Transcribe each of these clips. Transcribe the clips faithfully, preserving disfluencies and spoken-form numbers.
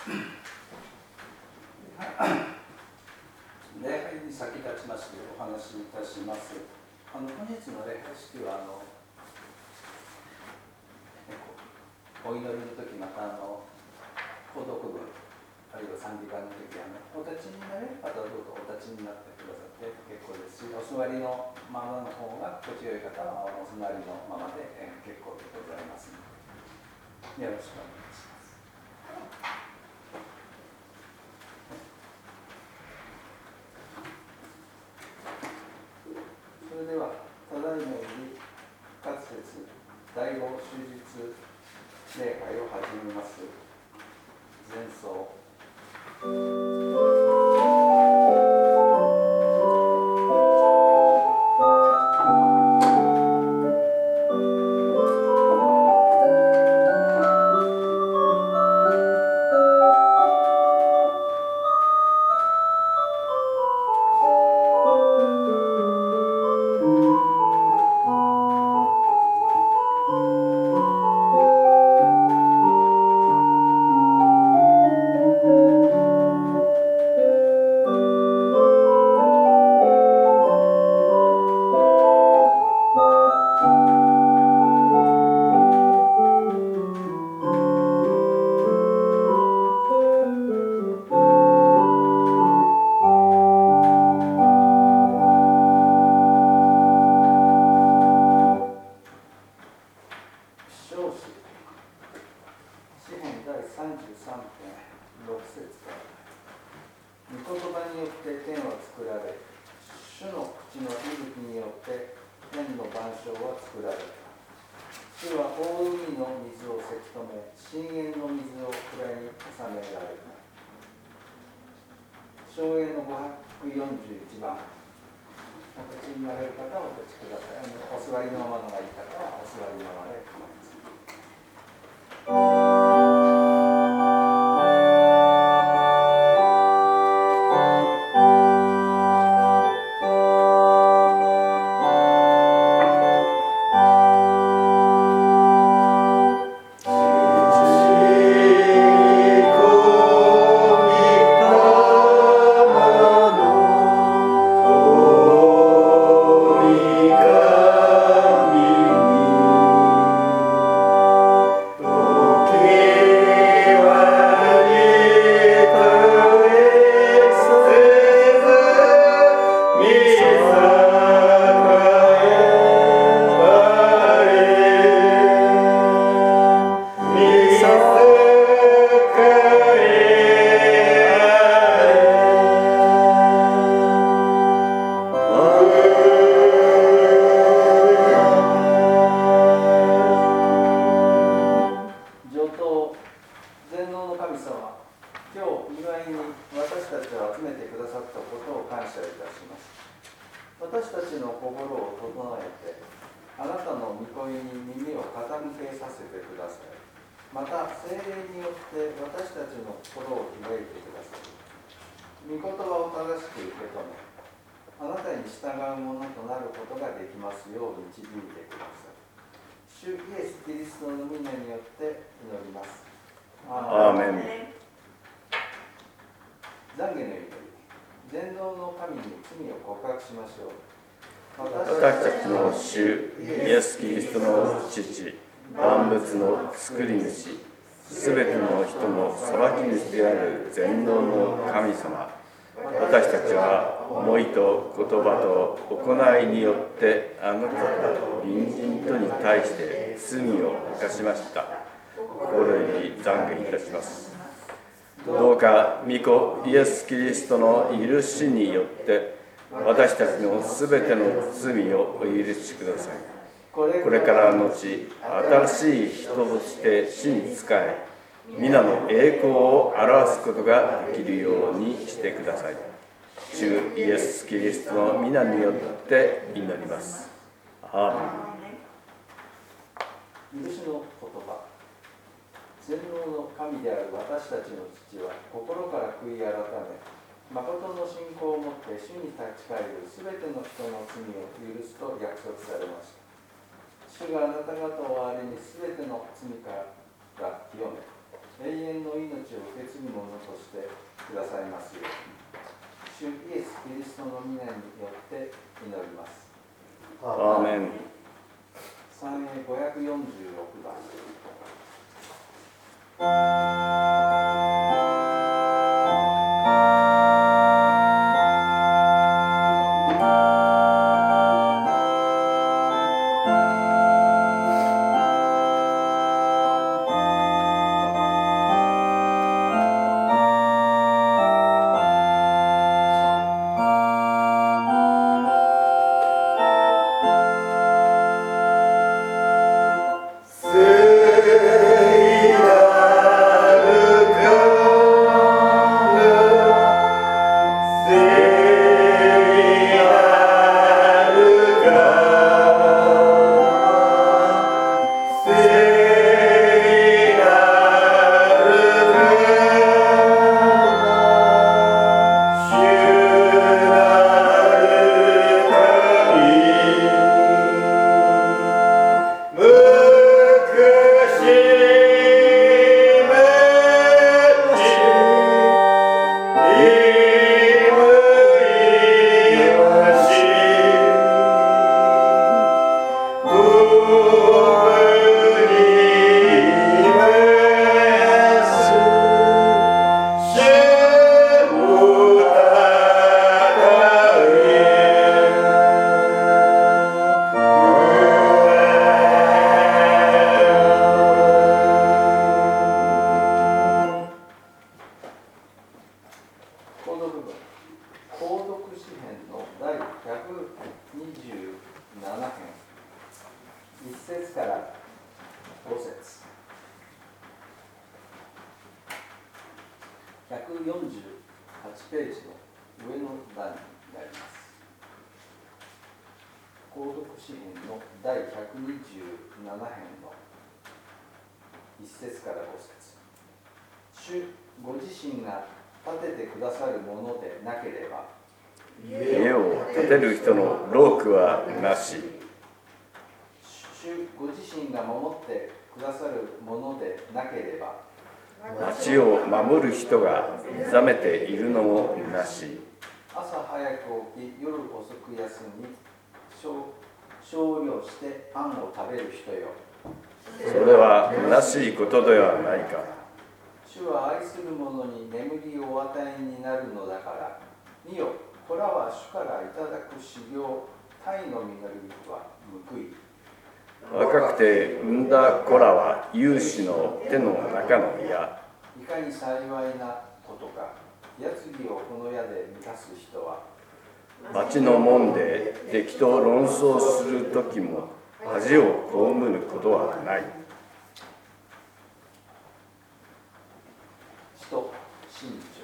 礼拝に先立ちましてお話しいたします。あの本日の礼拝式はあのお祈りの時、またあの購読文、あるいは賛美歌の時は、ね、お立ちになれる方はどうぞお立ちになってくださって結構ですし、お座りのままの方が心地よい方はお座りのままで結構でございますので、よろしくお願いします。それでは、ただいまより復活節第五終日礼拝を始めます。前奏。 私たちの主イエス・キリストの父、万物の作り主、すべての人の裁き主である全能の神様、私たちは思いと言葉と行いによってあなたと隣人とに対して罪を犯しました。心より懺悔いたします。どうか御子イエス・キリストの許しによって私たちのすべての罪をお許しください。これからのち新しい人として死に仕え、皆の栄光を表すことができるようにしてください。主イエス・キリストの皆によって祈ります。アーメン。許しの言葉。全能の神である私たちの父は心から悔い改め、誠の信仰をもって主に立ち返るすべての人の罪を許すと約束されました。主があなた方をあれにすべての罪から清め、永遠遠の命を受け継ぐものとしてくださいますように、主イエス・キリストの皆によって祈ります。 アーメン。 賛詠ごひゃくよんじゅうろくばん。ひゃくよんじゅうはちページの上の段になります。購読詩編のだいひゃくにじゅうなな編のいっ節からご節。主ご自身が建ててくださるものでなければ、 家を建てる人の労苦はなし。 主ご自身が守ってくださるものでなければ、 町を守る人が目覚めているのもなし。 朝早く起き、夜遅く休み、少量してパンを食べる人よ。 それは虚しいことではないか。 主は愛する者に眠りをお与えになるのだから、見よ、これは主からいただく修行、鯛の実は報い。 若くて産んだ子らは有志の手の中の矢。 いかに幸いなことか、矢継ぎをこの矢で満たす人は、 町の門で敵と論争するときも恥を被ることはない。 使徒信条。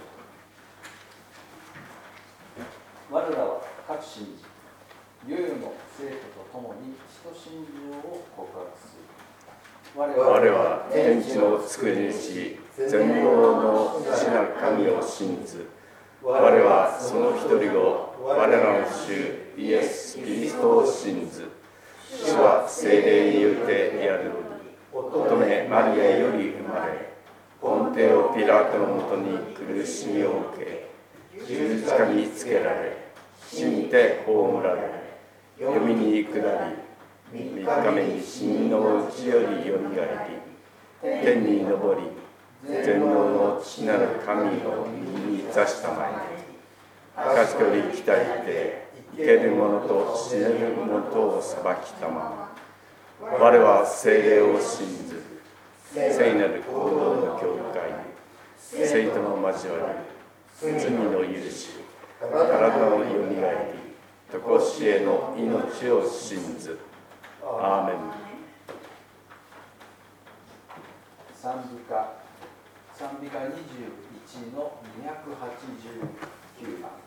我らは各信じ、世々の生徒と共に使徒信条を告白する。我は天地の作り主、全能の父なる神を信ず。我はその一人を、我らの主イエス・キリストを信ず。主は聖霊によってやる。乙女マリアより生まれ、ポンテオ・ピラトのもとに苦しみを受け、十字架につけられ、死にて葬られ、読みに下り、三日目に死人のうちよりよみがえり、天に昇り、全能の父なる神の右に座したまえ、賢より来たいて、生ける者と死ねる者とを裁きたまま。我は聖霊を信ず、聖なる行動の教会、聖徒の交わり、罪の許し、体のよみがえり、とこしえの命を信ず。アーメン。 賛美歌、賛美歌にじゅういちのにひゃくはちじゅうきゅうばん。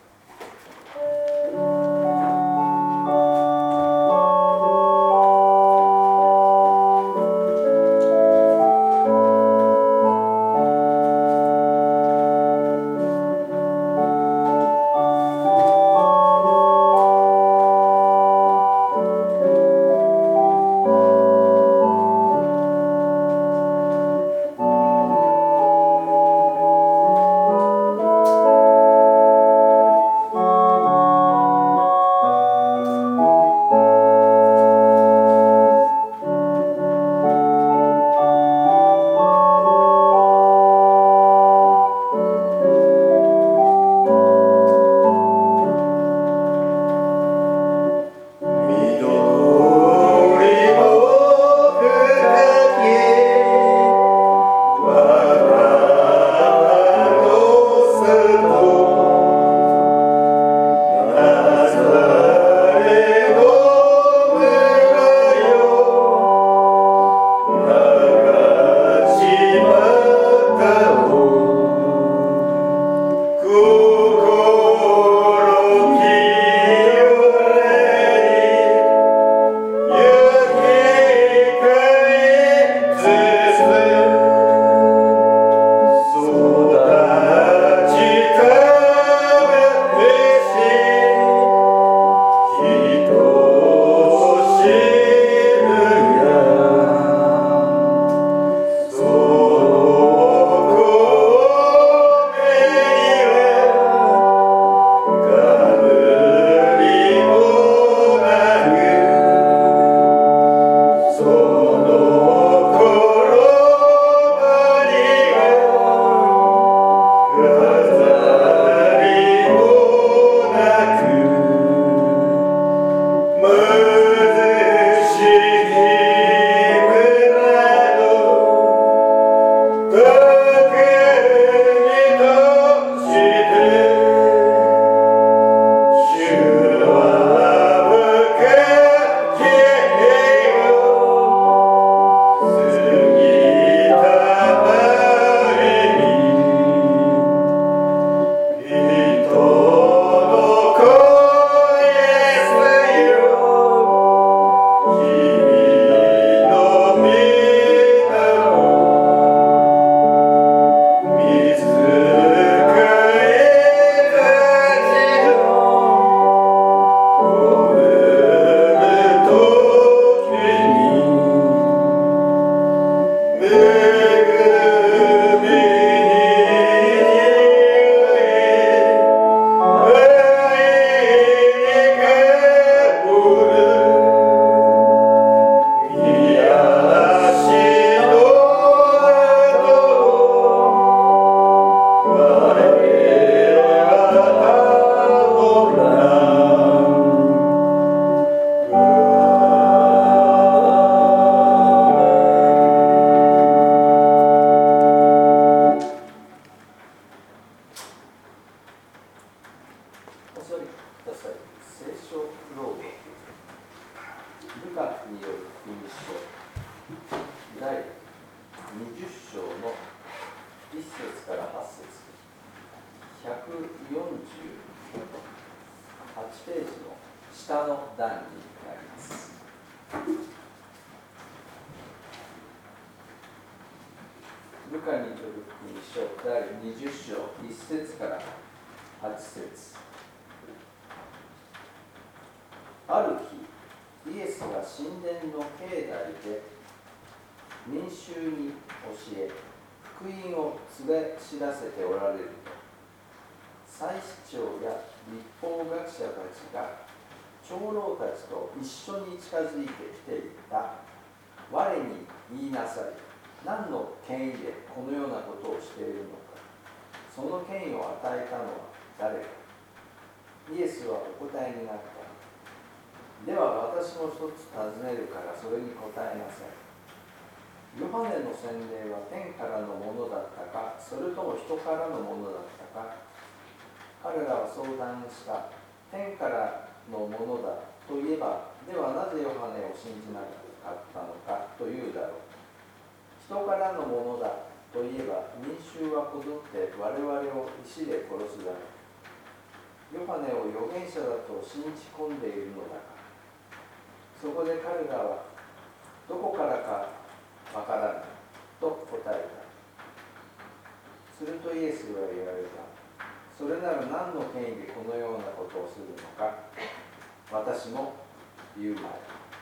ある日、イエスが神殿の境内で民衆に教え、福音を告げ知らせておられると、祭司長や律法学者たちが長老たちと一緒に近づいてきていった。我に言いなさい。何の権威でこのようなことをしているのか。その権威を与えたのは誰か。イエスはお答えになった。では私も一つ尋ねるからそれに答えなさい。ヨハネの洗礼は天からのものだったか、それとも人からのものだったか。彼らは相談した。天からのものだといえば、ではなぜヨハネを信じなかったのかというだろう。人からのものだといえば、民衆はこぞって我々を石で殺すだろう。ヨハネを預言者だと信じ込んでいるのだから。そこで彼らはどこからかわからないと答えた。するとイエスは言われた。それなら何の権威でこのようなことをするのか、私も言うまい。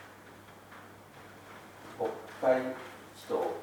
国会祈祷。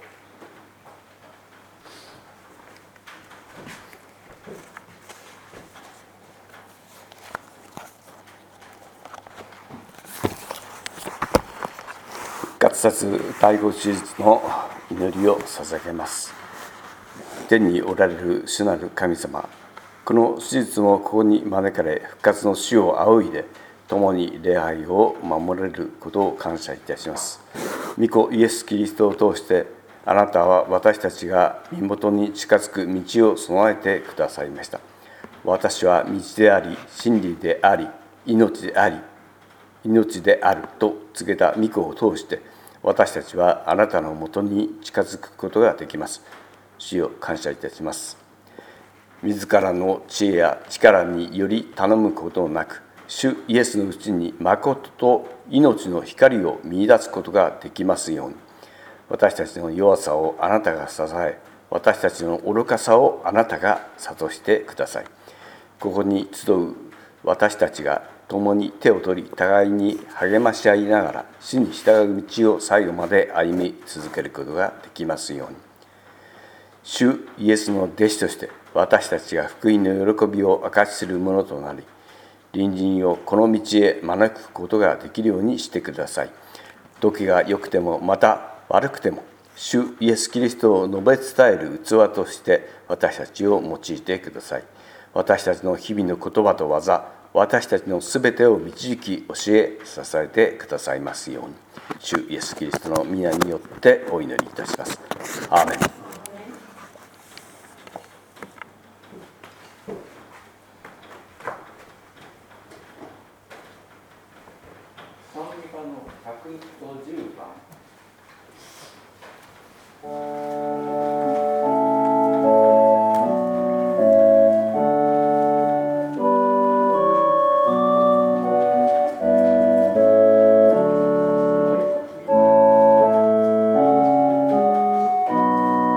復活殺第五手術の祈りを捧げます。天におられる主なる神様、この手術もここに招かれ、復活の主を仰いで共に礼拝を守れることを感謝いたします。御子イエス・キリストを通してあなたは私たちが身元に近づく道を備えてくださいました。私は道であり、真理であり、命であり、命であると告げた御子を通して、私たちはあなたのもとに近づくことができます。主よ、感謝いたします。自らの知恵や力により頼むことなく、主イエスのうちに誠と命の光を見出すことができますように、私たちの弱さをあなたが支え、私たちの愚かさをあなたが諭してください。ここに集う私たちが共に手を取り、互いに励まし合いながら、主に従う道を最後まで歩み続けることができますように。主イエスの弟子として、私たちが福音の喜びを証しするものとなり、隣人をこの道へ招くことができるようにしてください。時が良くても、また悪くても、主イエス・キリストを述べ伝える器として私たちを用いてください。私たちの日々の言葉と技、私たちのすべてを導き、教え、支えてくださいますように。主イエス・キリストの皆によってお祈りいたします。アーメン。 賛美歌のひゃくごじゅうばん。 「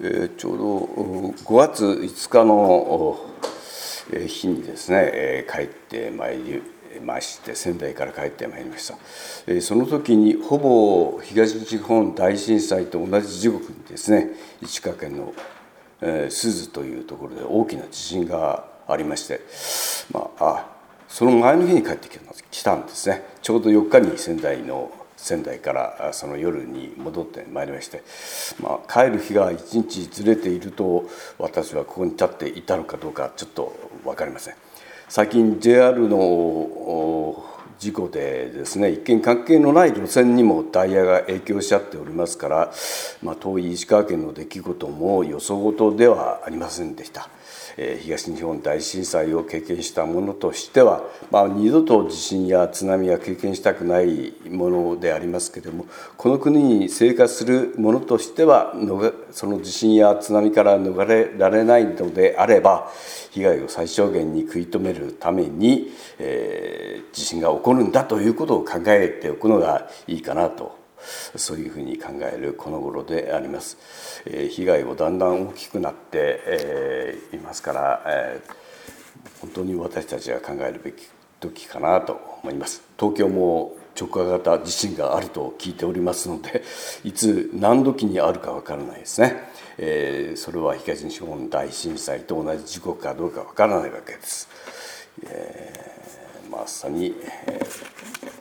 えー、ちょうどごがついつかの日にですね、帰ってまいりまして仙台から帰ってまいりました。その時にほぼ東日本大震災と同じ時刻にですね、石川県の珠洲というところで大きな地震がありまして、まあ、あその前の日に帰ってきたんですね。ちょうどよっかに仙台の仙台からその夜に戻ってまいりまして、まあ、帰る日がいちにちずれていると私はここに立っていたのかどうかちょっと分かりません。最近 ジェイアール の事故でですね、一見関係のない路線にもダイヤが影響しちゃっておりますから、まあ、遠い石川県の出来事もよそごとではありませんでした。東日本大震災を経験したものとしては、まあ、二度と地震や津波は経験したくないものでありますけれども、この国に生活するものとしてはその地震や津波から逃れられないのであれば、被害を最小限に食い止めるために、えー、地震が起こるんだということを考えておくのがいいかなと、そういうふうに考えるこの頃であります。えー、被害もだんだん大きくなって、えー、いますから、えー、本当に私たちが考えるべき時かなと思います。東京も直下型地震があると聞いておりますので、いつ何時にあるか分からないですね。えー、それは東日本大震災と同じ時刻かどうか分からないわけです。えー、まさに、えー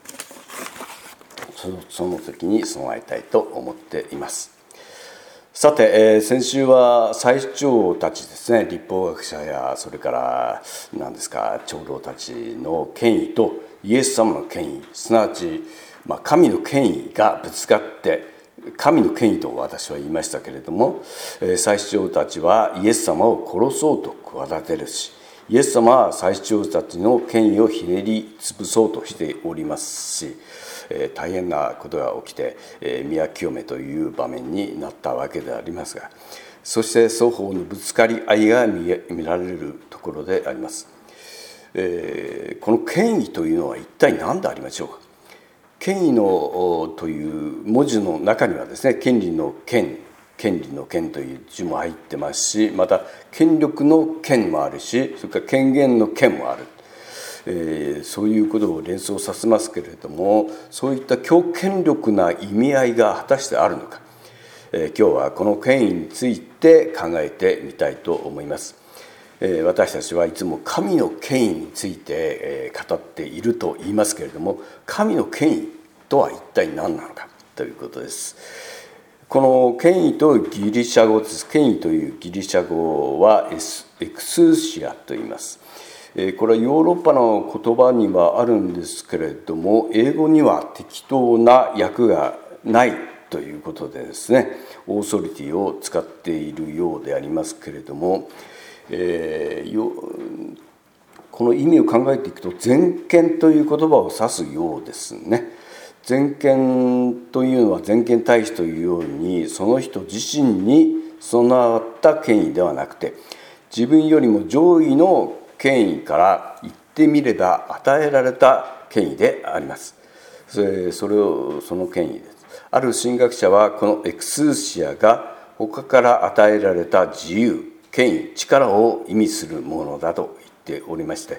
その時に備えたいと思っています。さて、えー、先週は最長たちですね、立法学者やそれから何ですか長老たちの権威とイエス様の権威、すなわち、まあ、神の権威がぶつかって神の権威と私は言いましたけれども、えー、最長たちはイエス様を殺そうと企てるし、イエス様は最長たちの権威をひねり潰そうとしておりますし、えー、大変なことが起きて、えー、宮清めという場面になったわけでありますが、そして双方のぶつかり合いが 見, 見られるところであります。えー、この権威というのは一体何でありましょうか。権威のという文字の中にはですね、権利の権、権利の権という字も入ってますし、また権力の権もあるし、それから権限の権もある。えー、そういうことを連想させますけれども、そういった強権力な意味合いが果たしてあるのか、えー、今日はこの権威について考えてみたいと思います。えー、私たちはいつも神の権威について、えー、語っていると言いますけれども、神の権威とは一体何なのかということです。この権威とギリシャ語です。権威というギリシャ語はエクスーシアと言います。これはヨーロッパの言葉にはあるんですけれども、英語には適当な訳がないということでですね、オーソリティを使っているようでありますけれども、えー、よこの意味を考えていくと全権という言葉を指すようですね。全権というのは全権大使というように、その人自身に備わった権威ではなくて、自分よりも上位の権威から言ってみれば与えられた権威であります。それ、それをその権威です。ある神学者はこのエクスーシアが他から与えられた自由、権威、力を意味するものだと言っておりまして、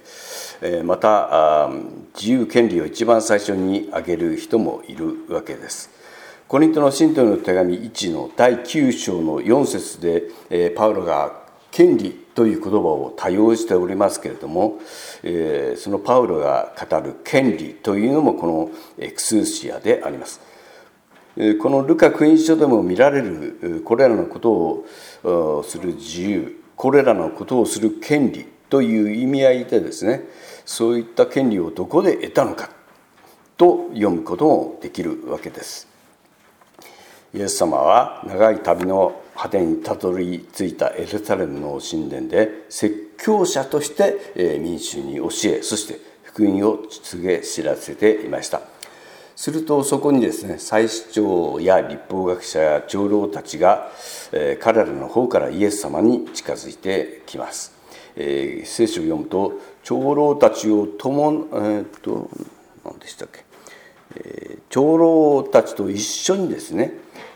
また自由権利を一番最初に挙げる人もいるわけです。コリントの信徒の手紙いちのだいきゅう章のよん節でパウロが権利という言葉を多用しておりますけれども、そのパウロが語る権利というのもこのエクスーシアであります。このルカ福音書でも見られるこれらのことをする自由、これらのことをする権利という意味合いでですね、そういった権利をどこで得たのかと読むこともできるわけです。イエス様は長い旅の果てにたどり着いたエルサレムの神殿で説教者として民衆に教え、そして福音を告げ知らせていました。するとそこにですね、祭司長や律法学者や長老たちが彼らの方からイエス様に近づいてきます。えー、聖書を読むと、長老たちを共、えー、っと何でしたっけ、えー、長老たちと一緒にですね、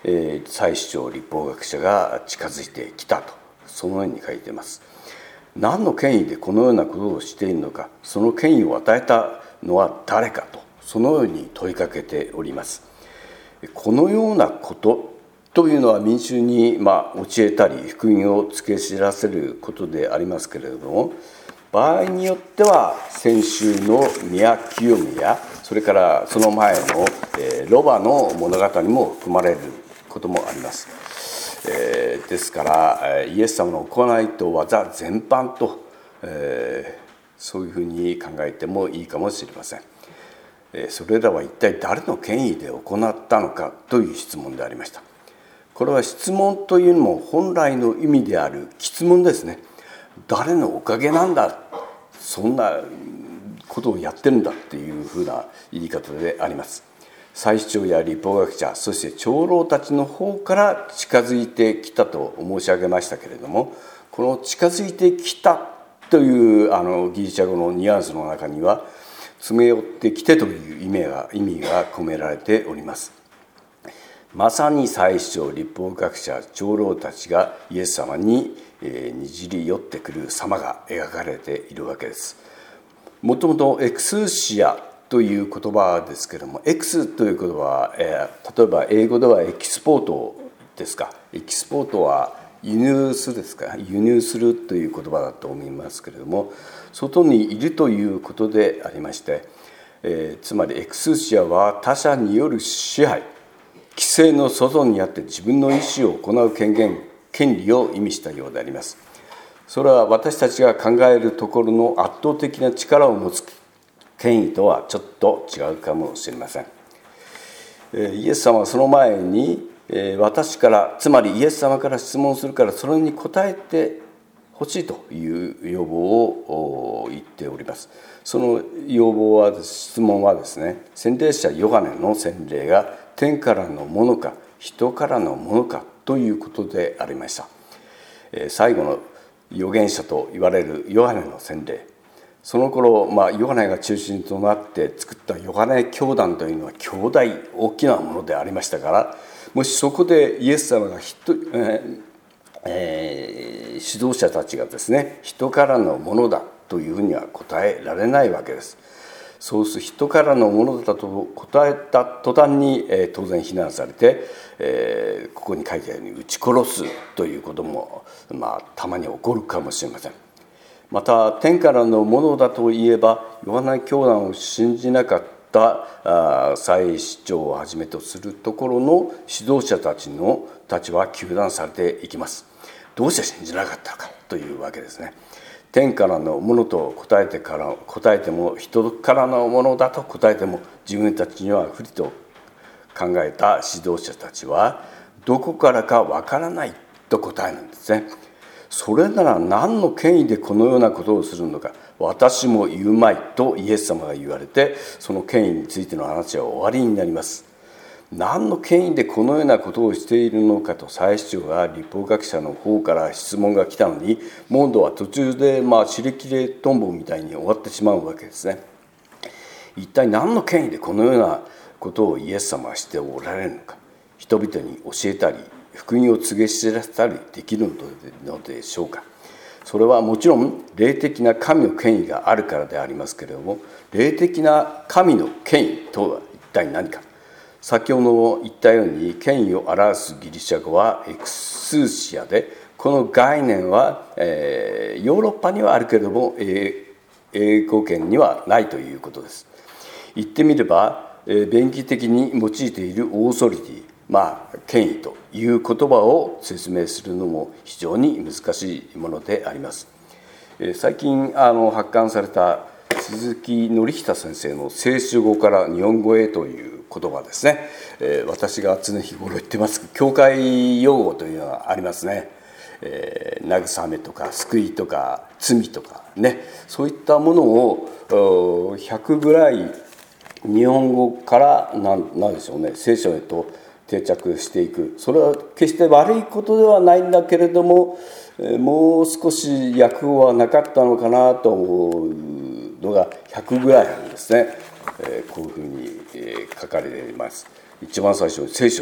えー、再主張立法学者が近づいてきたと、そのように書いています。何の権威でこのようなことをしているのか、その権威を与えたのは誰かと、そのように問いかけております。このようなことというのは民衆にまあ教えたり福音を告げ知らせることでありますけれども、場合によっては先週の宮清美やそれからその前のロバの物語も含まれることもあります。えー、ですからイエス様の行いと技全般と、えー、そういうふうに考えてもいいかもしれません。それらは一体誰の権威で行ったのかという質問でありました。これは質問というのも本来の意味である詰問ですね。誰のおかげなんだ、そんなことをやってるんだっていうふうな言い方であります。再主張や立法学者、そして長老たちの方から近づいてきたと申し上げましたけれども、この近づいてきたというあのギリシャ語のニュアンスの中には、詰め寄ってきてという意味が意味が込められております。まさに再主張立法学者長老たちがイエス様ににじり寄ってくる様が描かれているわけです。もともとエクスシアという言葉ですけれども、エクスという言葉は、えー、例えば英語ではエキスポートですか。エキスポートは輸入するですか、輸入するという言葉だと思いますけれども、外にいるということでありまして、えー、つまりエクスシアは他者による支配、規制の外にあって自分の意思を行う権限、権利を意味したようであります。それは私たちが考えるところの圧倒的な力を持つ権威とはちょっと違うかもしれません。イエス様はその前に私から、つまりイエス様から質問するからそれに答えてほしいという要望を言っております。その要望は、質問はですね、洗礼者ヨハネの洗礼が天からのものか人からのものかということでありました。最後の預言者と言われるヨハネの洗礼、その頃、まあ、ヨハネが中心となって作ったヨハネ教団というのは強大大きなものでありましたから、もしそこでイエス様が人、えーえー、指導者たちがですね、人からのものだというふうには答えられないわけです。そうする人からのものだと答えた途端に、えー、当然非難されて、えー、ここに書いてあるように撃ち殺すということも、まあ、たまに起こるかもしれません。また天からのものだといえば、ヨハネ教団を信じなかった再主張をはじめとするところの指導者たちのたちは糾弾されていきます。どうして信じなかったのかというわけですね。天からのものと答えてから答えても、人からのものだと答えても、自分たちには不利と考えた指導者たちはどこからかわからないと答えるんですね。それなら何の権威でこのようなことをするのか、私も言うまいとイエス様が言われて、その権威についての話は終わりになります。何の権威でこのようなことをしているのかと再主張が立法学者の方から質問が来たのに、モンドは途中でまあ尻切れトンボみたいに終わってしまうわけですね。一体何の権威でこのようなことをイエス様はしておられるのか、人々に教えたり福音を告げ知らせたりできるのでしょうか。それはもちろん霊的な神の権威があるからでありますけれども、霊的な神の権威とは一体何か。先ほど言ったように、権威を表すギリシャ語はエクスーシアで、この概念は、えー、ヨーロッパにはあるけれども英語圏にはないということです。言ってみれば、えー、弁義的に用いているオーソリティ、まあ、権威という言葉を説明するのも非常に難しいものであります。最近あの発刊された鈴木紀久先生の聖書語から日本語へという言葉ですね。私が常日頃言ってます教会用語というのがありますね。えー、慰めとか救いとか罪とかね、そういったものをひゃくぐらい日本語から何でしょうね、聖書へと定着していく。それは決して悪いことではないんだけれども、もう少し訳語はなかったのかなと思うのがひゃくぐらいあるんですね。こういうふうに書かれています。一番最初に聖書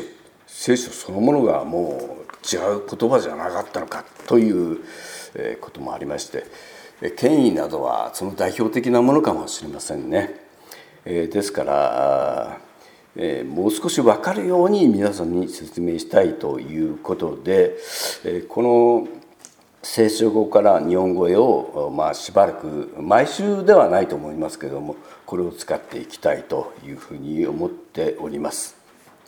聖書そのものがもう違う言葉じゃなかったのかということもありまして、権威などはその代表的なものかもしれませんね。ですからもう少し分かるように皆さんに説明したいということで、この聖書語から日本語へを、まあ、しばらく毎週ではないと思いますけれども、これを使っていきたいというふうに思っております。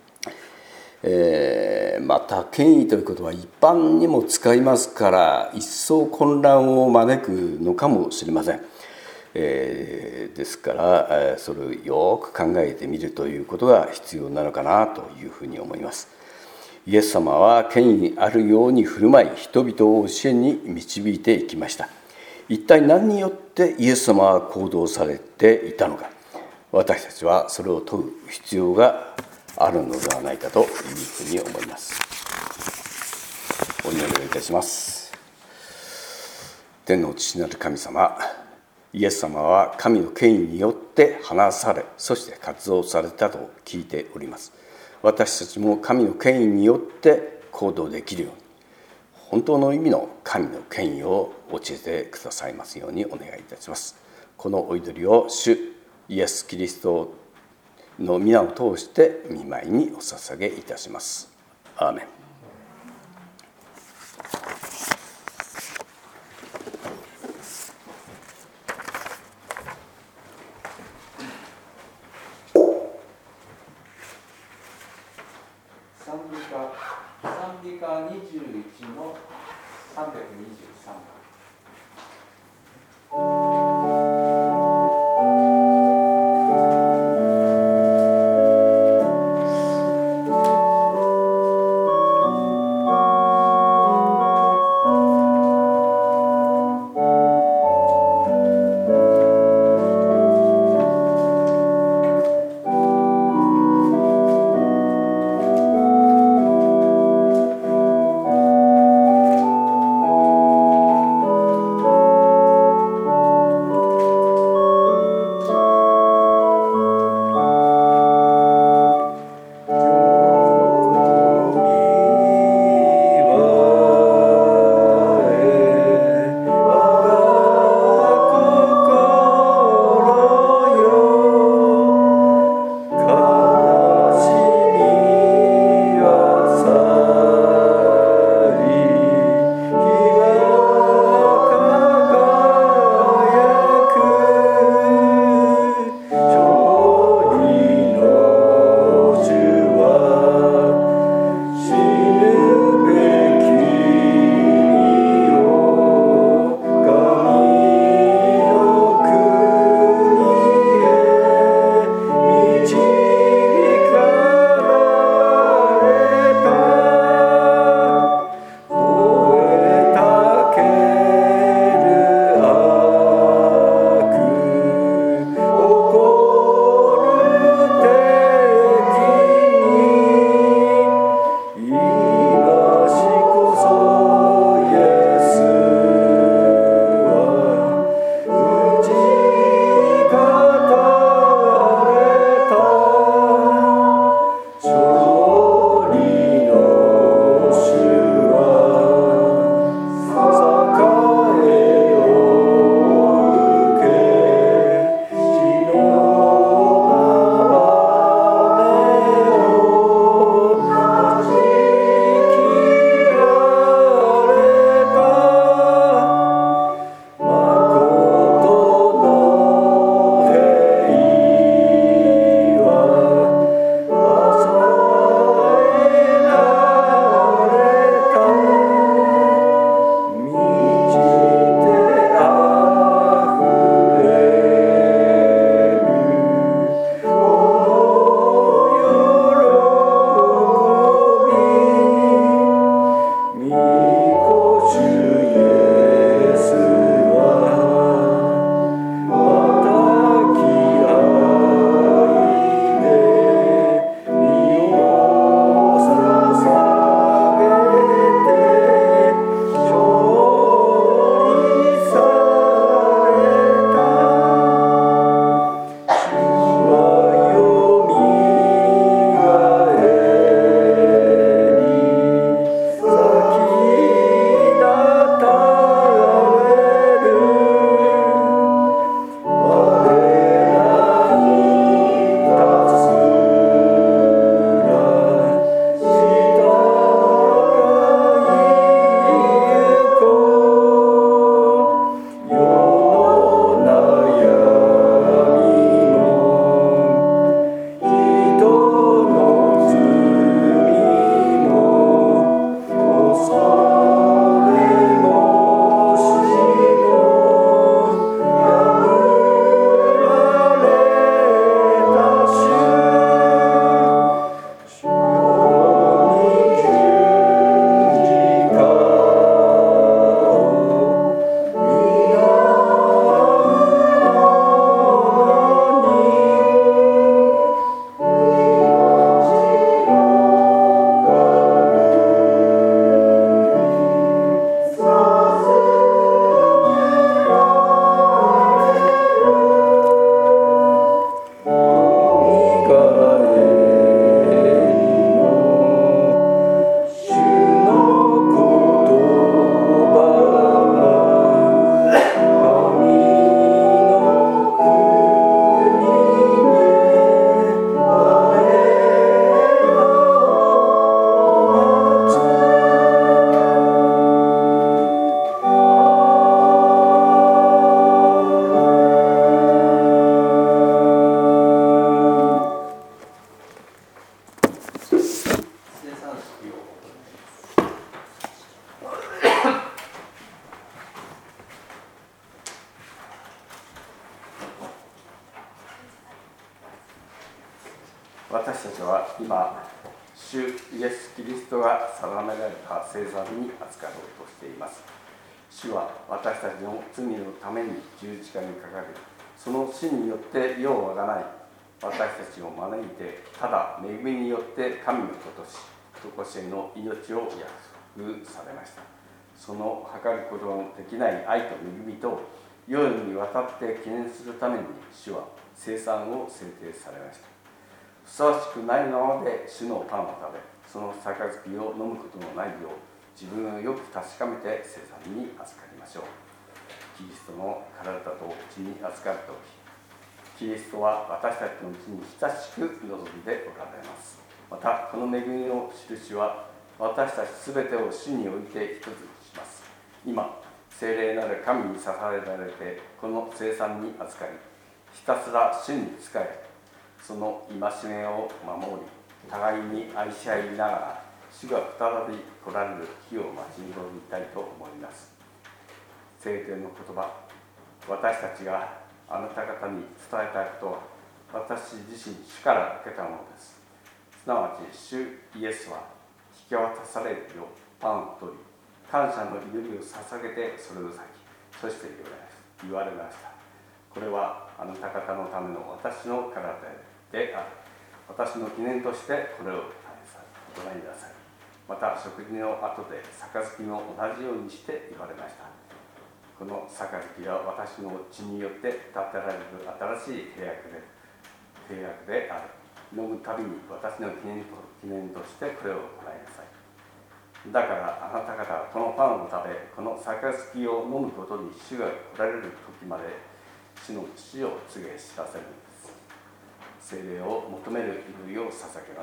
えー、また権威ということは一般にも使いますから、一層混乱を招くのかもしれません。えー、ですからそれをよく考えてみるということが必要なのかなというふうに思います。イエス様は権威あるように振る舞い、人々を教えに導いていきました。一体何によってイエス様は行動されていたのか、私たちはそれを問う必要があるのではないかというふうに思います。お祈りをいたします。天の父なる神様、イエス様は神の権威によって話され、そして活動されたと聞いております。私たちも神の権威によって行動できるように、本当の意味の神の権威を教えてくださいますようにお願いいたします。このお祈りを主イエス・キリストの皆を通して御前にお捧げいたします。アーメン。 賛美歌、賛美歌にじゅういちのさんびゃくにじゅうさんばん。 「 たちは今、主イエス・キリストが定められた聖餐に扱ろうとしています。主は私たちの罪のために十字架にかかり、その死によって世をあがない私たちを招いて、ただ恵みによって神の子とし、常しえの命を約束されました。その計ることのできない愛と恵みと、世にわたって記念するために主は聖餐を制定されました。ふさわしくないままで主のパンを食べ、その杯を飲むことのないよう、自分をよく確かめて聖餐に預かりましょう。キリストの体と血に預かるとき、キリストは私たちのうちに親しく望んでおられます。また、この恵みの印は、私たちすべてを主において一つにします。今、聖霊なる神に支えられて、この聖餐に預かり、ひたすら主に仕え、その戒めを守り、互いに愛し合いながら、主が再び来られる日を待ち望みたいと思います。聖典の言葉、私たちがあなた方に伝えたいことは、私自身主から受けたものです。すなわち、主イエスは引き渡されるようパンを取り、感謝の祈りを捧げてそれを裂き、そして言われました。これはあなた方のための私の体である。私の記念としてこれを行いなさい。また食事の後で杯も同じようにして言われました。この杯は私の血によって立てられる新しい契約で契約である。飲むたびに私の記念と記念としてこれを行いなさい。だからあなた方はこのパンを食べ、この杯を飲むことに主が来られる時まで主の死を告げ知らせるのです。聖霊を求める祈りを捧げます。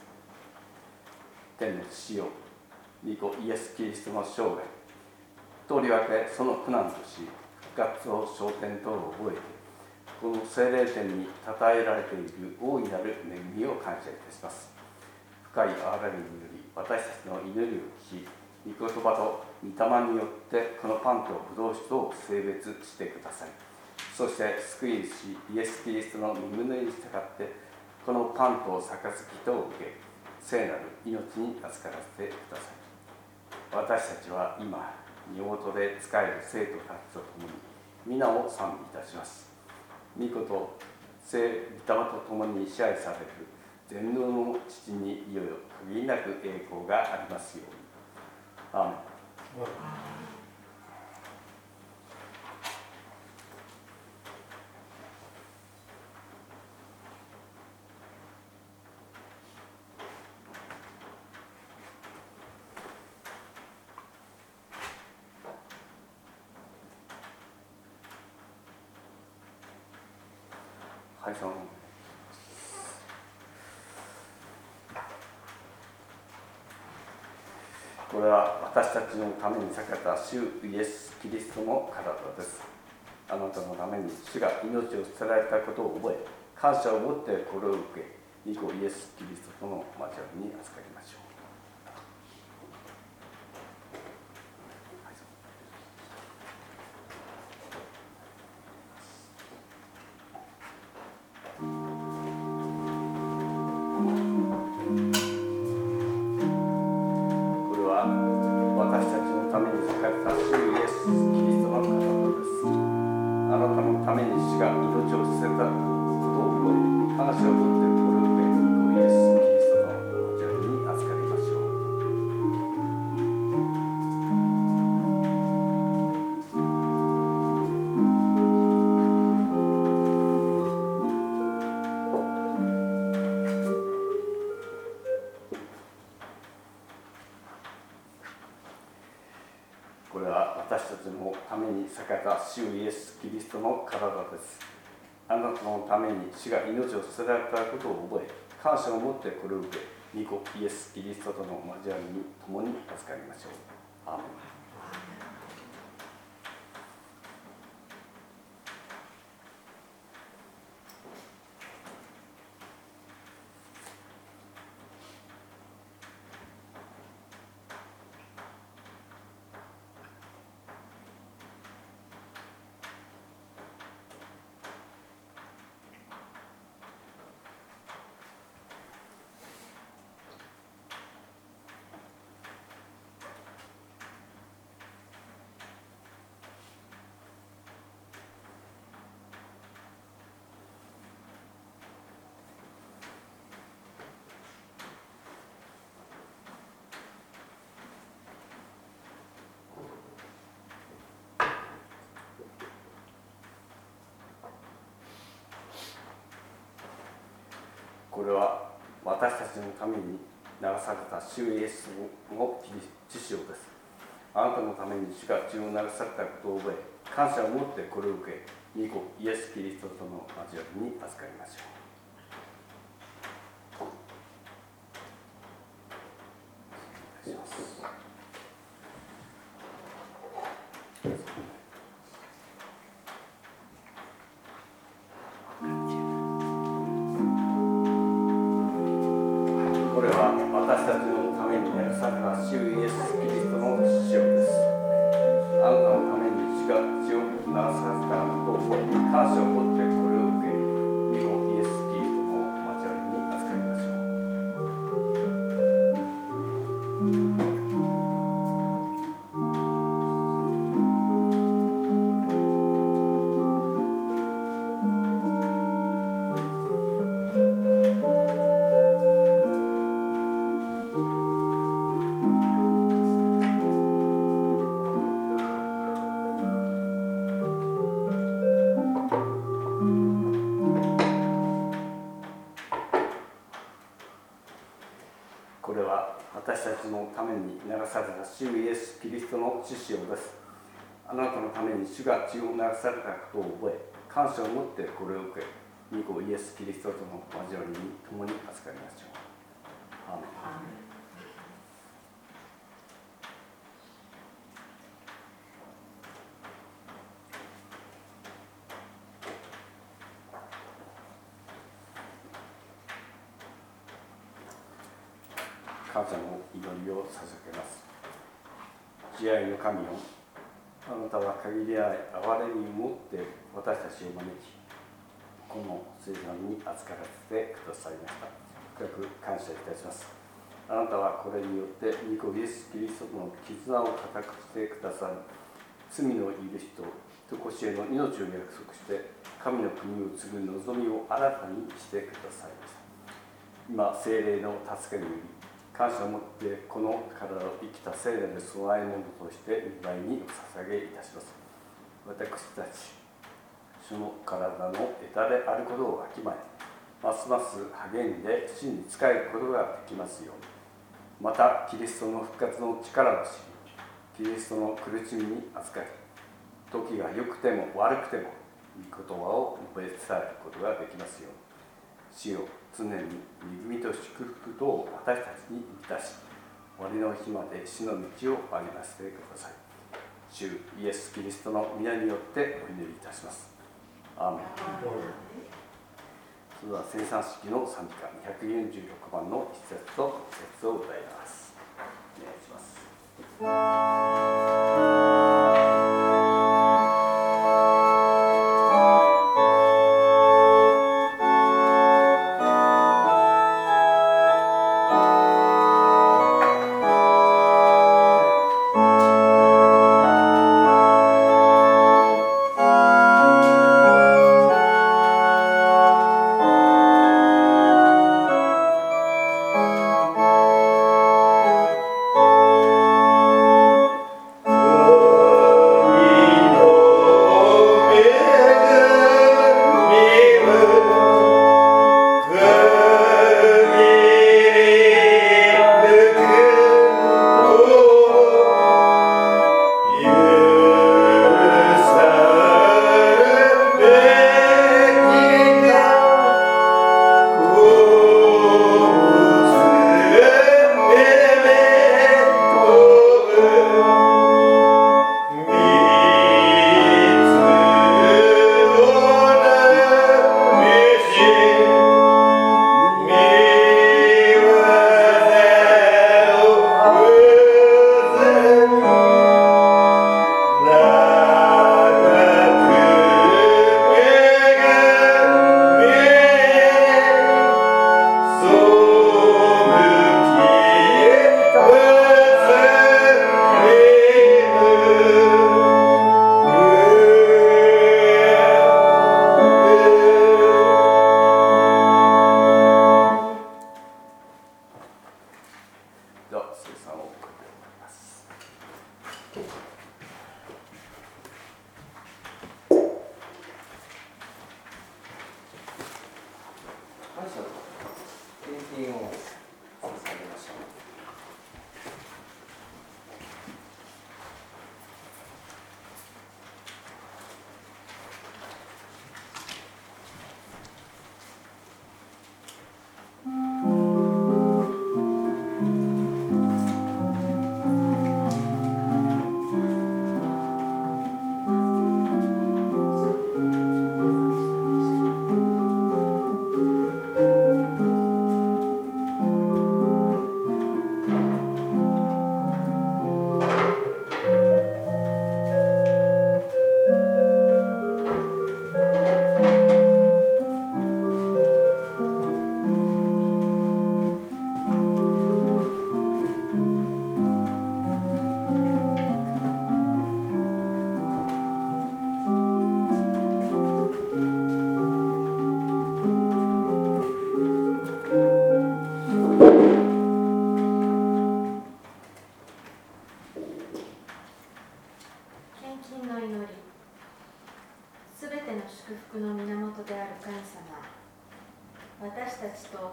天の父よ、御子イエス・キリストの生涯、とりわけその苦難とし、復活を昇天とを覚えて、この聖霊典に称えられている大いなる恵みを感謝いたします。深い憐れみにより、私たちの祈りを聞き、御言葉と御霊によってこのパンとブドウ酒とを性別してください。そして救い主イエス・キリストの御胸に従ってこのパンと杯とを受け、聖なる命に預からせてください。私たちは今身元で仕える生徒たちと共に皆を賛美いたします。御子と聖御霊と共に支配される全能の父にいよいよ限りなく栄光がありますように。アーメン。はい、そのこれは私たちのために裂かれた主イエス・キリストの体です。あなたのために主が命を捨てられたことを覚え、感謝を持ってこれを受け、御子イエス・キリストとの交わりに預かりましょう。これは私たちのために裂かれた主イエス・キリストの体です。あなたのために主が命を捨てられたことを覚え、感謝を持ってこれを受け、御子イエス・キリストとの交わりに共に預かりましょう。アーメン。 これは私たちのために流された主イエスの血潮です。あなたのために主が血を流されたことを覚え、感謝を持ってこれを受け、御子イエス・キリストとの交わりに預かりましょう。これは私たちのために流された主イエス・キリストの血潮です。あなたのために主が血を流されたことを覚え、感謝を持ってこれを受け、御子イエス・キリストの交わりに預かりましょう。これは私たちのために流された主イエス・キリストの血潮です。あなたのために主が血を流されたことを覚え、感謝を持ってこれを受け、御子イエス・キリストとの交わりに共に預かりましょう。アーメン。感謝の祈りを捧げます。慈愛の神よ、あなたは限りない憐れみを持って私たちを招き、この聖餐に預からせてくださいました。深く感謝いたします。あなたはこれによって御子イエス・キリストとの絆を固くしてくださる、罪の許しと常しえの命を約束して神の国を継ぐ望みを新たにしてくださいました。今、聖霊の助けにより感謝を持ってこの体を生きた聖なる供え物として御前にお捧げいたします。私たち主の体の枝であることをわきまえ、ますます励んで主に仕えることができますように。またキリストの復活の力を知り、キリストの苦しみに預かり、時が良くても悪くても御言葉を述べ伝えることができますように。主よ、常に恵みと祝福とを私たちに満たし、終わりの日まで主の道を歩ませてください。主イエス・キリストの皆によってお祈りいたします。アーメン。それでは生産式の賛美歌にひゃくよんじゅうろくばんの一節と二節を歌います。お願いします。感謝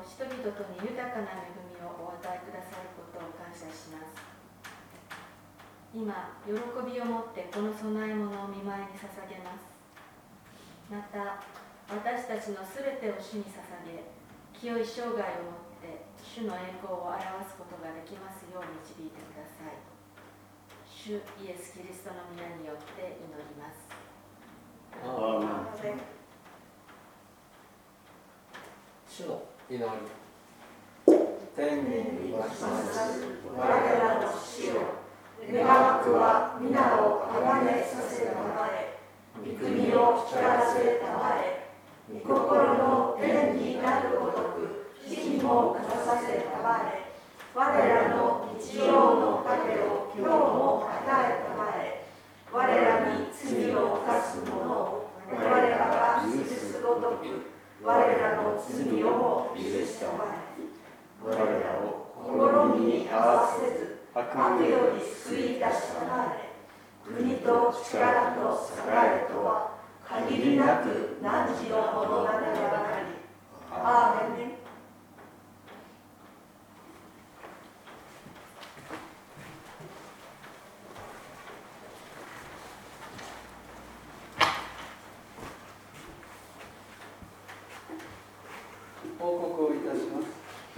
人々とに豊かな恵みをお与えくださることを感謝します。今、喜びを持ってこの供え物を御前に捧げます。また、私たちのすべてを主に捧げ、清い生涯をもって主の栄光を表すことができますよう導いてください。主イエス・キリストの皆によって祈ります。 アーメン。 主の祈り。天にいます我らの主よ、願わくは皆をあがめさせたまえ、御国を光らせたまえ、御心の天になるごとく地にもかさせたまえ、我らの日曜の糧を今日も与えたまえ、我らに罪を犯す者を我らが許すごとく我らの罪をも許したまえ、我らを試みに合わせず悪より救い出したまえ、国と力と栄えとは限りなく汝のものならばなり。アーメン。報告をいたします。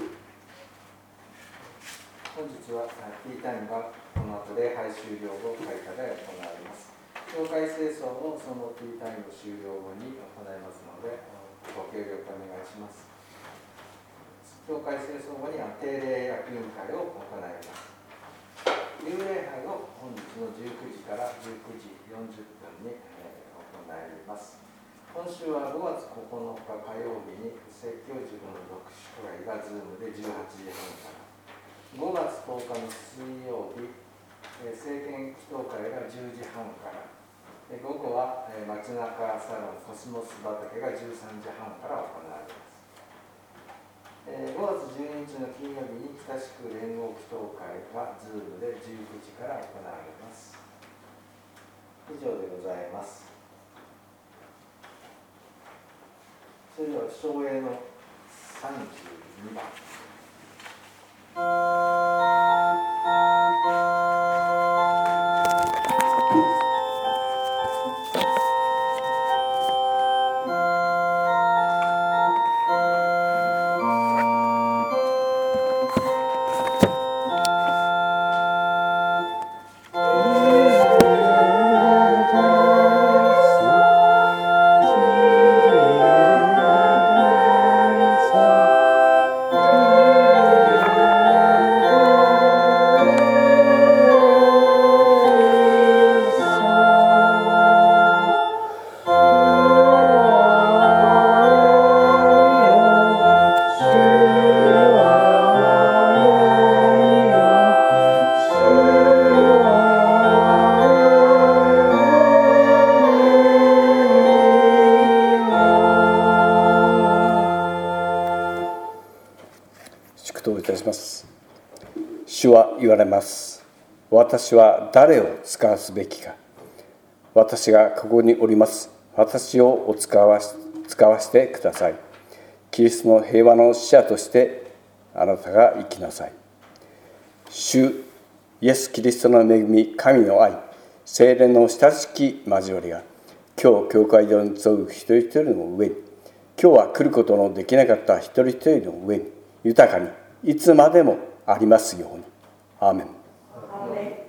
本日はティータイムがこの後礼拝終了後会課で行われます。教会清掃もそのティータイム終了後に行いますのでご協力お願いします。教会清掃後には定例役員会を行います。夕礼拝を本日のじゅうくじからじゅうくじよんじゅっぷんに行います。今週はごがつここのか火曜日に説教塾の読書会がズームでじゅうはちじはんから、ごがつとおかの水曜日、政見祈祷会がじゅうじはんから、午後は街中サロンコスモス畑がじゅうさんじはんから行われます。ごがつじゅうににちの金曜日に親しく連合祈祷会がズームでじゅうくじから行われます。以上でございます。それでは唱詠のさんじゅうにばん。主は言われます。私は誰を使わすべきか。私がここにおります。私をお使わし、使わしてください。キリストの平和の使者としてあなたが生きなさい。主イエス・キリストの恵み、神の愛、聖霊の親しき交わりが今日教会で集う一人一人の上に、今日は来ることのできなかった一人一人の上に豊かにいつまでもありますように。アーメン。 アーメン。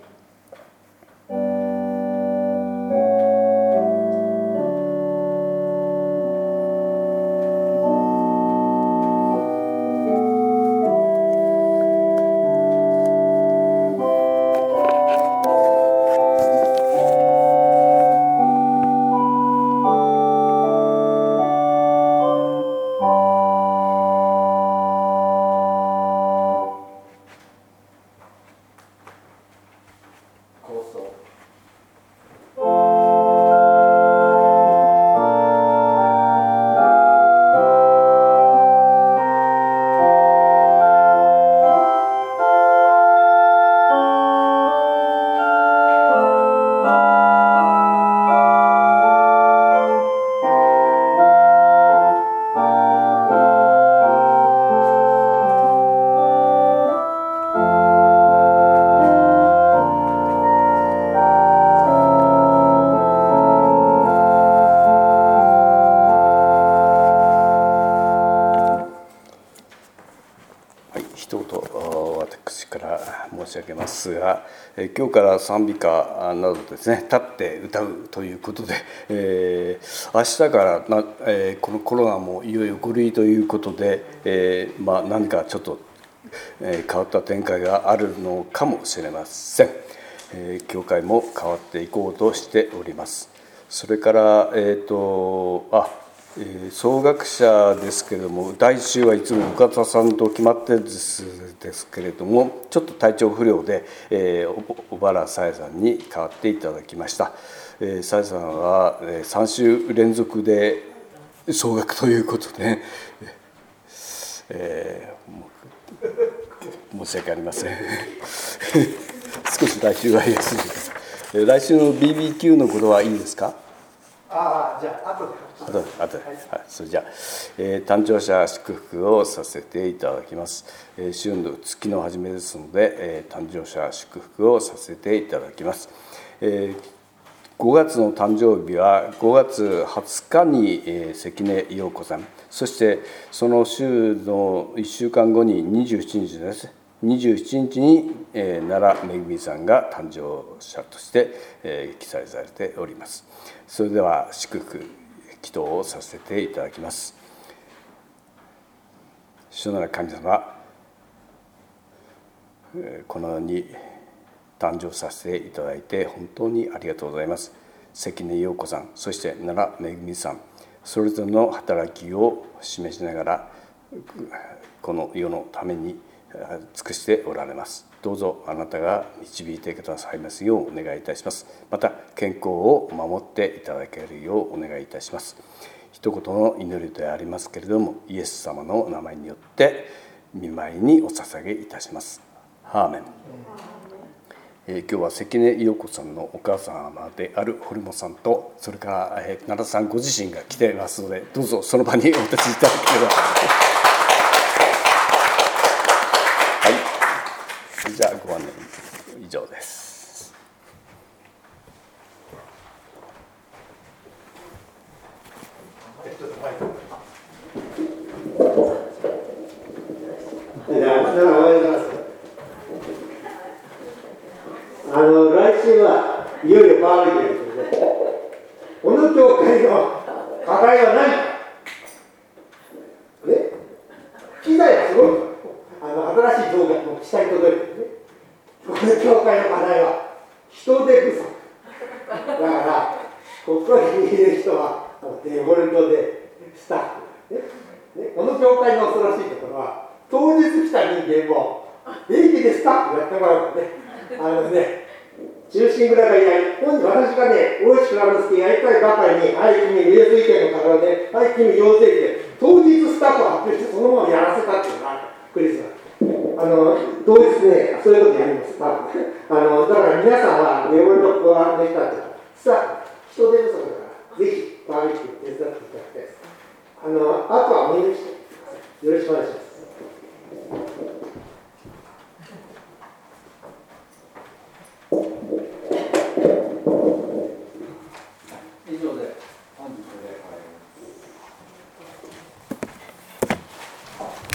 から申し上げますが、え今日から賛美歌などですね、立って歌うということで、えー、明日からな、えー、このコロナもいよいよご類ということで、えーまあ、何かちょっと、えー、変わった展開があるのかもしれません。えー、教会も変わっていこうとしております。それから、えーとあえー、奏楽者ですけれども、来週はいつも岡田さんと決まってですですけれども、ちょっと体調不良で、えー、小原さえさんに代わっていただきました。えー、さえさんは、えー、さん週連続で奏楽ということで、えー、申し訳ありません少し来週は休んでください。来週の ビービーキュー のことはいいですか？ ああ、じゃあ後で。 あとあとはい、それじゃあ、えー、誕生者祝福をさせていただきます。えー、週の月の初めですので、えー、誕生者祝福をさせていただきます。えー、ごがつの誕生日はごがつはつかに、えー、関根陽子さん、そしてその週のいっしゅうかんごににじゅうしちにちです。にじゅうしちにちに、えー、奈良めぐみさんが誕生者として、えー、記載されております。それでは祝福祈祷をさせていただきます。主なる神様、このように誕生させていただいて本当にありがとうございます。関根陽子さん、そして奈良めぐみさん、それぞれの働きを示しながらこの世のために尽くしておられます。どうぞあなたが導いてくださいますようお願いいたします。また健康を守っていただけるようお願いいたします。一言の祈りでありますけれども、イエス様の名前によって御前にお捧げいたします。アーメン。えー、今日は関根陽子さんのお母様である堀本さんと、それから、えー、奈良さんご自身が来ていますので、どうぞその場にお立ちいただければじゃあご案内以上です。 あの来週はいよいよバーベキューですので、この教会の課題は何か、ね、機材はすごい、あの新しい動画も下に届いてるね。この教会の課題は人手不足だから、ここにいる人はデフォルトでスタッフ、ねね、この教会の恐ろしいところは、当日来た人間も平気でスタッフやってもらうのね。あのね、中心蔵がいない、本日私がね、大石蔵之介やりたいばかりに、はい、君、イエス意見の方で、はい、君、陽性で、当日スタッフを発表して、そのままやらせたっていうのがクリスマス。あの当日ね、そういうことやります。あのだから皆さんは、レオルドコアできたっていうか、さあ、人手不足だから、ぜひ、バーベキュー手伝っていただきたいです。あのあとはお祈りしてください。よろしくお願いします。